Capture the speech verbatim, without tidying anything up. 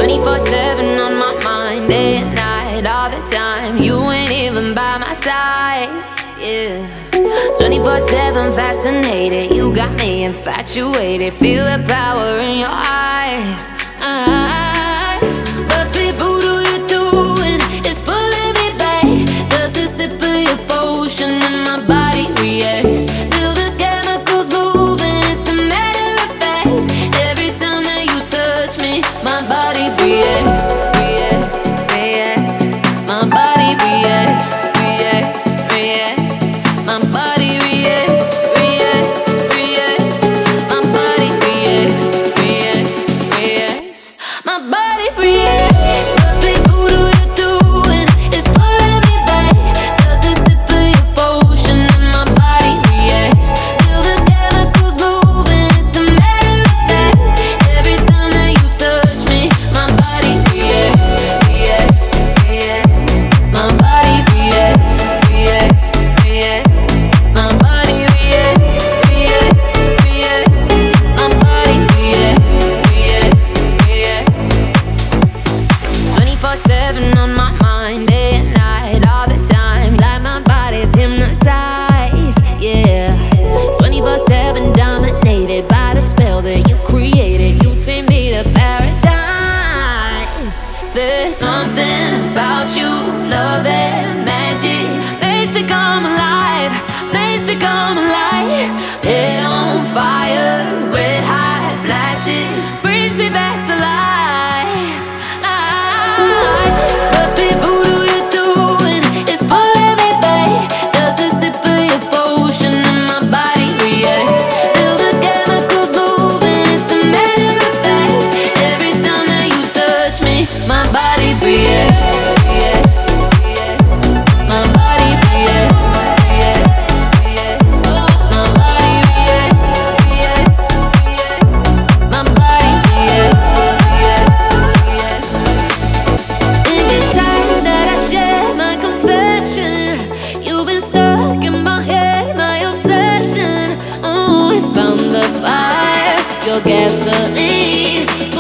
twenty-four seven on my mind, day and night, all the time. You ain't even by my side, yeah. twenty-four seven fascinated, you got me infatuated. Feel the power in your eyes, eyes. Must be voodoo you're doing, it's pulling me back. Just a sip of your potion and my body reacts. Feel the chemicals moving, it's a matter of fact. Every time that you touch me, my body reacts, reacts, reacts. My body reacts, reacts, reacts. My body reacts, reacts, reacts. My body reacts, reacts, reacts. My body reacts. Must be voodoo you're doing, it's pulling me back. Just a sip of your potion and my body reacts. Feel the chemicals moving, it's a matter of fact. Every time that you touch me, my body reacts, reacts, reacts. My body reacts, reacts, reacts. My body reacts, reacts, reacts. My body reacts, reacts, reacts. twenty-four seven on my mind, day and night, all the time. Like my body's hypnotized, yeah. twenty-four seven dominated by the spell that you created. You take me to paradise. There's something about you, love that magic. Makes me come alive, makes me come alive. Head on fire, red hot flashes, brings me back to life, life. Must be voodoo you're doing, it's pulling me back. Just a sip of your potion and my body reacts. Feel the chemicals moving, it's a matter of fact. Every time that you touch me, my body reacts, reacts, reacts. My body reacts, reacts, reacts. My body reacts, reacts, reacts. My body reacts, reacts, reacts. Think it's time that I share my confession. You've been stuck in my head, my obsession. Oh, we found the fire, your gasoline.